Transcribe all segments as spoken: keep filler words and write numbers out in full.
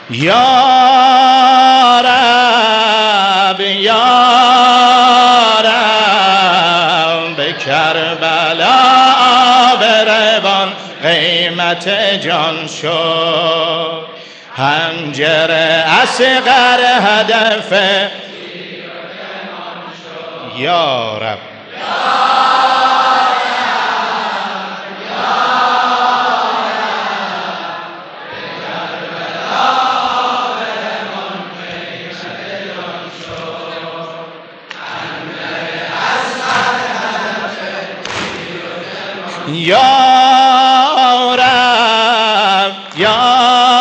یا رب یا رب به کربلا بروان قیمت جان شد حنجر اصغر هدف یا رب یا رب یا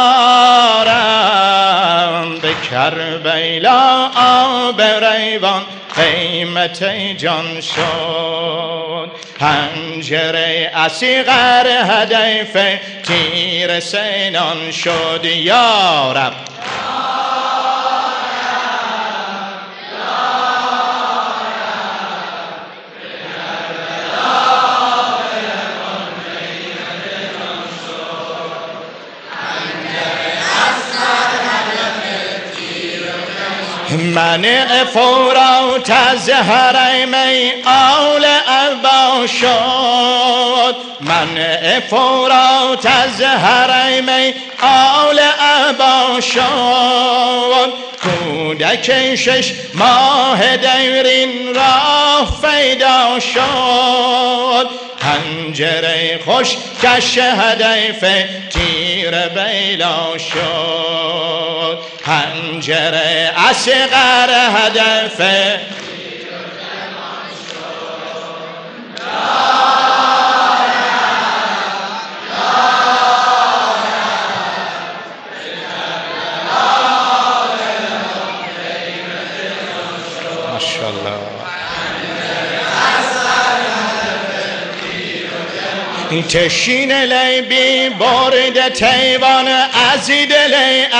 رب به کربلا بروان قیمت جان شد حنجر اصغر هدف تیر سنان شد یا رب منع فورات از حرم آل عبا شد منع فورات از حرم آل عبا شد کودک شش ماه دیرین راه پیدا شد حنجره خوش کش هدف تیر بیلا شد حنجره اصغر هدف ماشاءالله تشین لیبی برد تیوان از دل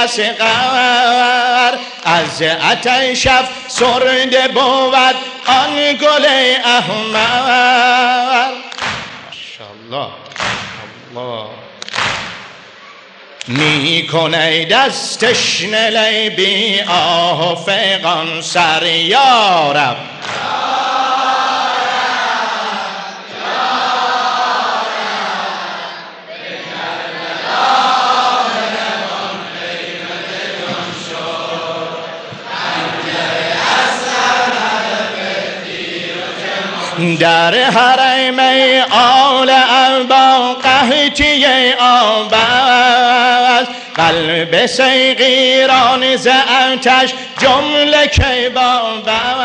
اصغر از آتش افسرده بود آن گل احمر ماشاءالله الله می کنه دستش لیبی آه و فغان سر یا رب در حرم آل عبا قحطی آب است قلب صیغیران ز آتش جمله کباب